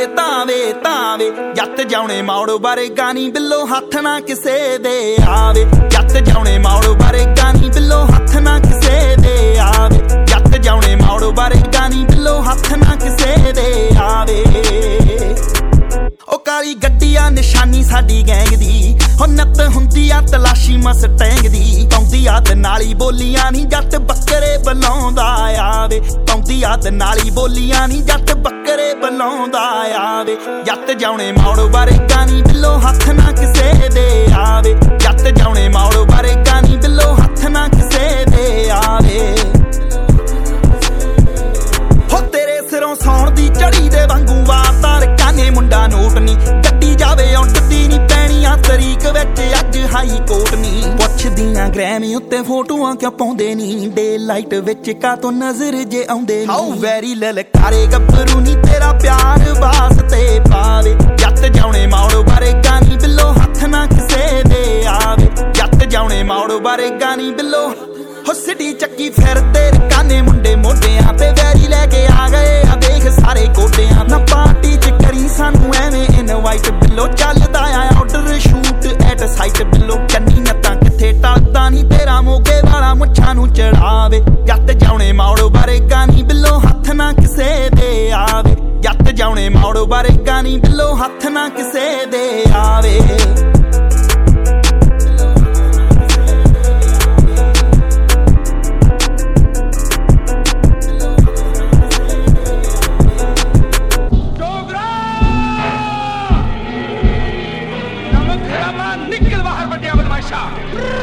ਤਾਵੇ ਤਾਵੇ ਜੱਟ ਜਾਉਣੇ ਮੌੜ ਬਾਰੇ ਗਾਨੀ ਬਿੱਲੋ ਹੱਥ ਨਾ ਕਿਸੇ ਦੇ ਆਵੇ ਜੱਟ ਜਾਉਣੇ ਮੌੜ ਬਾਰੇ ਗਾਨੀ ਬਿੱਲੋ ਹੱਥ ਨਾ ਕਿਸੇ ਦੇ ਆਵੇ ਜੱਟ ਜਾਉਣੇ ਮੌੜ ਬਾਰੇ ਗਾਨੀ ਬਿੱਲੋ ਹੱਥ ਨਾ ਕਿਸੇ ਦੇ ਆਵੇ ਉਹ ਕਾਲੀ ਗੱਡੀ ਆ ਨਿਸ਼ਾਨੀ ਸਾਡੀ ਗੈਂਗ ਦੀ ਹੋ ਨੱਤ ਹੁੰਦੀ ਆ ਤਲਾਸ਼ੀ ਮਸਟੈਂਗ ਦੀ ਪਾਉਂਦੀ ਆ ਤੇ ਨਾਲੀ ਬੋਲੀਆਂ ਨੀ ਜੱਟ ਬੱਕਰੇ ਬੁਲਾਉਂਦਾ ਆਵੇ ਪਾਉਂਦੀ ਆ ਤੇ ਨਾਲੀ ਬੋਲੀਆਂ ਨੀ ਜੱਟ ਬੱਕਰੇ ਬੁਲਾਉਂਦਾ ਆਵੇ ਜੱਟ ਜਾਉਣੇ ਮੌੜ ਬਾਰੇ ਗਾਨੀ ਬਿੱਲੋ ਹੱਥ ਨਾ ਕਿਸੇ ਦੇ ਆਵੇ ਜੱਟ ਜਾਉਣੇ ਮੌੜ ਬਾਰੇ ਗਾਨੀ ਬਿੱਲੋ ਹੱਥ ਨਾ ਕਿਸੇ ਦੇ ਆਵੇ ਹੋ ਤੇਰੇ ਸਿਰੋਂ ਸੌਣ ਦੀ ਝੜੀ ਦੇ ਵਾਂਗੂ ਵਾਤਾਰ ਕਾਨੇ ਮੁੰਡਾ ਨੋਟ ਨੀ ਗੱਡੀ ਜਾਵੇ ਉੱਡਦੀ ਨੀ ਪੈਣੀਆਂ ਤਰੀਕ ਵਿੱਚ ਅੱਜ ਹਾਈ ਕੋਰਟ ਨੀ ਪੁੱਛਦੀਆਂ ਗ੍ਰੈਮੀ ਉੱਤੇ ਫੋਟੋਆਂ ਕਿਉਂ ਪਾਉਂਦੇ ਨੀ ਡੇ ਲਾਈਟ ਵਿੱਚ ਕਾਤੋਂ ਨਜ਼ਰ ਜੇ ਆਉਂਦੇ ਨੀ ਹਾਊ ਵੈਰੀ ਲਲਕਾਰੇ ਗੱਭਰੂ ਨੀ ਤੇਰਾ ਪਿਆਰ ਵਾਸਤੇ ਪਾਵੇ ਜੱਟ ਜਾਉਣੇ ਮੌੜ ਬਾਰੇ ਗਾਨੀ ਬਿੱਲੋ ਹੱਥ ਨਾ ਕਿਸੇ ਦੇ ਆਵੇ ਜੱਟ ਜਾਉਣੇ ਮੌੜ ਬਾਰੇ ਗਾਨੀ ਬਿੱਲੋ ਹੋ ਸਿਟੀ ਚੱਕੀ ਫਿਰਦੇ ਕਾਨੇ ਮੁੰਡੇ ਮੋਢਿਆਂ ਤੇ ਵੈਰੀ ਲੈ ਕੇ ਆ ਗਏ ਆ ਦੇਖ ਸਾਰੇ ਕੋਟਿਆਂ ਨਾ ਪਾਰਟੀ ਚ ਕਰੀ ਸਾਨੂੰ ਐਵੇਂ ਇਨਵਾਈਟ ਬਿੱਲੋ ਚੱਲਦਾ ਆ ਆਰਡਰ ਸ਼ੂਟ ਐਟ ਸਾਈਟ ਬਿੱਲੋ ਕੰਨੀ ਨੱਤਾਂ ਕਿੱਥੇ ਟਲਦਾ ਨੀ ਤੇਰਾ ਮੋਗੇ ਵਾਲਾ ਮੁੱਛਾਂ ਨੂੰ ਚੜਾਵੇ ਜੱਟ ਜਾਉਣੇ ਮੌੜ ਬਾਰੇ ਗਾਨੀ ਬਿੱਲੋ ਹੱਥ ਨਾ ਕਿਸੇ ਦੇ ਆਵੇ ਜੱਟ ਜਾਉਣੇ ਮੌੜ ਬਾਰੇ ਗਾਨੀ ਬਿੱਲੋ ਹੱਥ ਨਾ ਕਿਸੇ ਦੇ ਆਵੇ निकल बाहर बटिया बदमाशा।